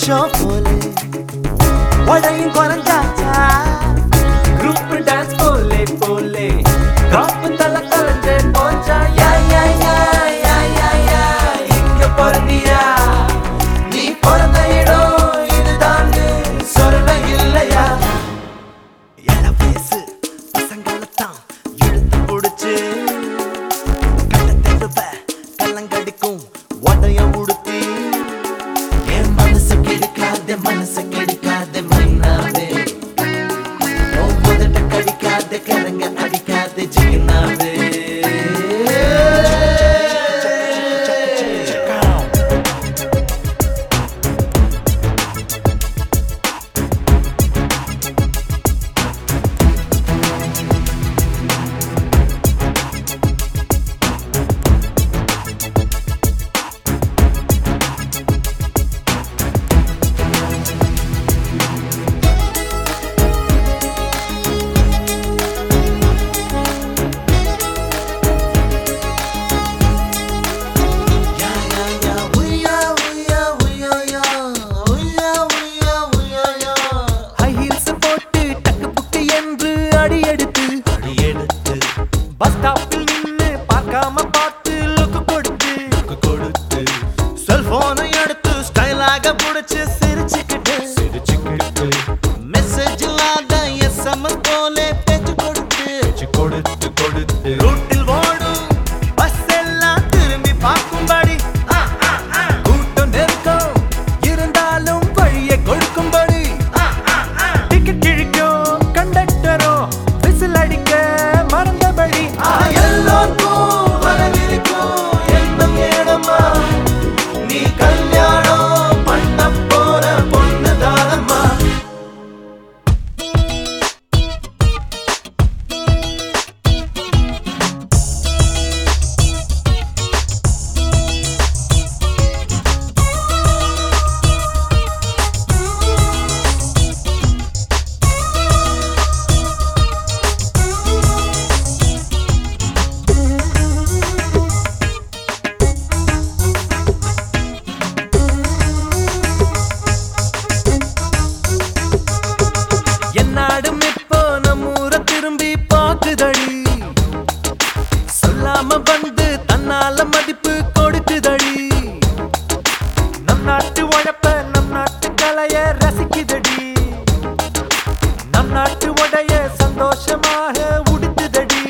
show போலே வடையும் குறைஞ்சாச்சா group dance போலே போலே காப்பு தலை கலந்து போச்சா யா யா யா யா யா யா இங்க பிறந்தியா நீ பிறந்த இடம் இதுதான் சொல்ல இல்லையா என பேசு பசங்களத்தான் இழுத்து பிடிச்சு கட்ட தெருவ கல்லங்கடிக்கும் உடைய உடுத்தி என் மனசு கெடுக்காத மைனாவே உதட்ட கடிக்காத கரங்க அடிக்காத ஜிகினாவே பஸ் ஸ்டாப்பில் நின்னு பார்க்காம பார்த்து லுக்கு கொடுத்து செல்போனை எடுத்து ஸ்டைலாக புடிச்சு சிரிச்சுக்கிட்டு மெசேஜ் இல்லாத SMS போல பேச்சு கொடுத்து ரூட்டில் ஓடும் பஸ் எல்லாம் திரும்பி பார்க்கும்படி கூட்டம் நெருக்கம் இருந்தாலும் வழியை கொடுக்கும்படி டிக்கெட் கிழிக்கும் கண்டக்டரோ விசில் அடிக்க மறந்தபடி எல்லோருக்கும் வரவிருக்கும் எண்ணம் ஏடம்மா நீ கல்யாணம் பண்ண போற பொண்ணு தானம்மா நாடும் இப்போ நம்மூர திரும்பி பார்க்குதடி சொல்லாம வந்து தன்னால மதிப்பு கொடுக்குதடி நம் நாட்டு உழைப்ப நம் நாட்டு கலைய ரசிக்குதடி நம் நாட்டு உடைய சந்தோஷமாக உடுத்துதடி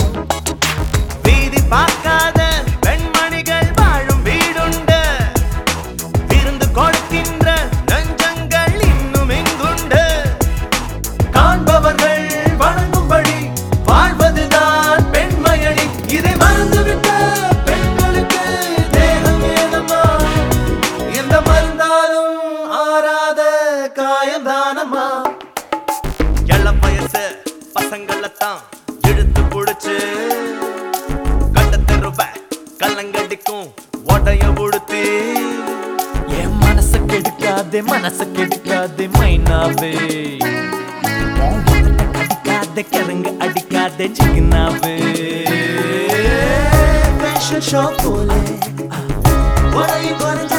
வீதி பார்க்காத பெண்மணிகள் வாழும் வீடுண்டு விருந்து கொடுக்கின்ற நெஞ்சங்கள் இன்னும் எங்குண்டு காண்பவர்கள் வணங்கும்படி வாழ்வதுதான் பெண்மையடி இதை மறந்துவிட்ட பெண்களுக்கு தேகம் ஏனம்மா எந்த மருந்தாலும் ஆறாத காயம்தானம்மா இளம் வயசு பசங்களத்தான் இழுத்து பிடிச்சு கட்ட தெருவ கல்லங்கடிக்கும் உடைய உடுத்தி என் மனசு கெடுக்காதே மைனாவே கரங்க அடிக்காத ஜிகினாவே ஃபேஷன் ஷோ போலே